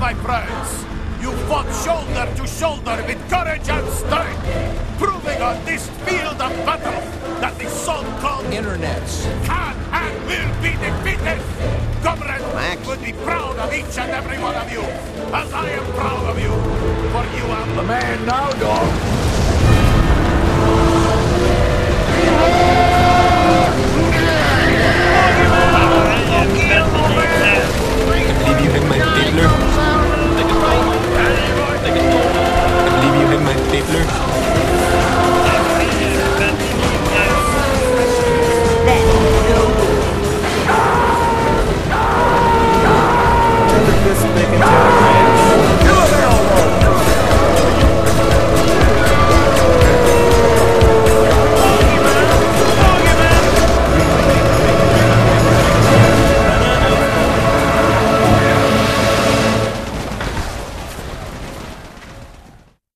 my friends. You fought shoulder to shoulder with courage and strength, proving on this field of battle that the so-called internets can and will be defeated. Comrade Max would be proud of each and every one of you, as I am proud of you, for you are The man now, dog.